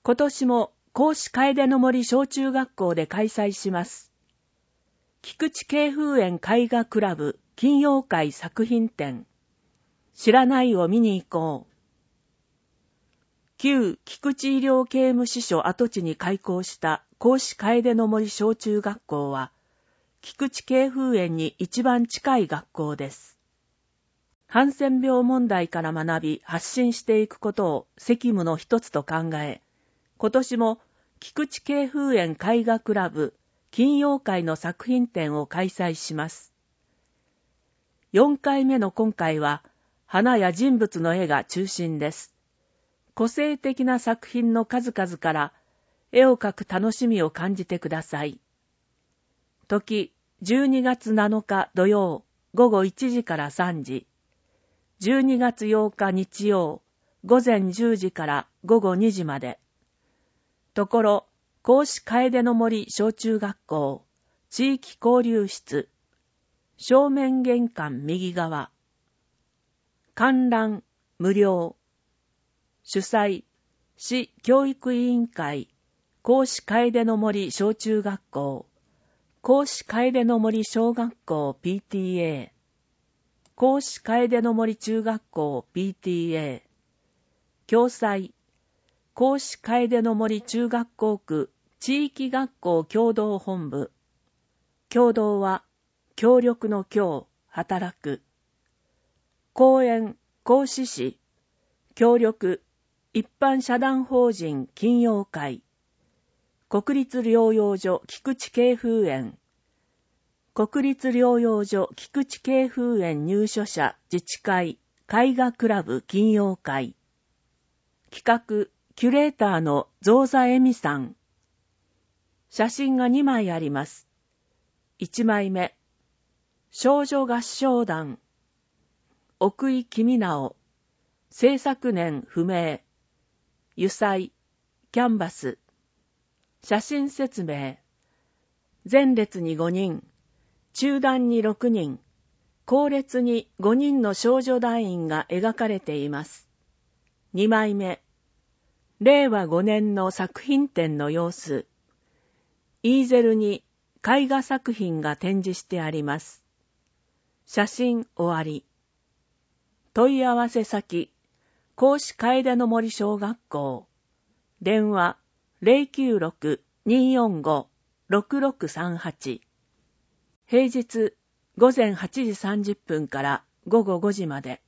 今年も甲子楓の森小中学校で開催します。菊池慶風園絵画クラブ金曜会作品展。知らないを見に行こう。旧菊池医療刑務支所跡地に開校した甲子楓の森小中学校は、菊池慶風園に一番近い学校です。ハンセン病問題から学び発信していくことを責務の一つと考え、今年も菊池慶風園絵画クラブ金曜会の作品展を開催します。4回目の今回は、花や人物の絵が中心です。個性的な作品の数々から絵を描く楽しみを感じてください。時、12月7日土曜午後1時から3時、12月8日日曜午前10時から午後2時まで。ところ、甲子楓の森小中学校地域交流室、正面玄関右側、観覧無料、主催、市教育委員会、甲子楓の森小中学校、甲子楓の森小学校 PTA、甲子楓の森中学校 PTA、共催、甲子楓の森中学校区地域学校協同本部、協同は協力の協、働く、公園、甲子市、協力、一般社団法人金曜会、国立療養所菊池慶風園、国立療養所菊池慶風園入所者自治会絵画クラブ金曜会、企画キュレーターの造座恵美さん。写真が2枚あります。1枚目、少女合唱団、奥井君直、制作年不明、油彩、キャンバス。写真説明。前列に5人、中段に6人、後列に5人の少女団員が描かれています。2枚目。令和5年の作品展の様子。イーゼルに絵画作品が展示してあります。写真終わり。問い合わせ先。甲子楓の森小学校。電話 096-245-6638。平日午前8時30分から午後5時まで。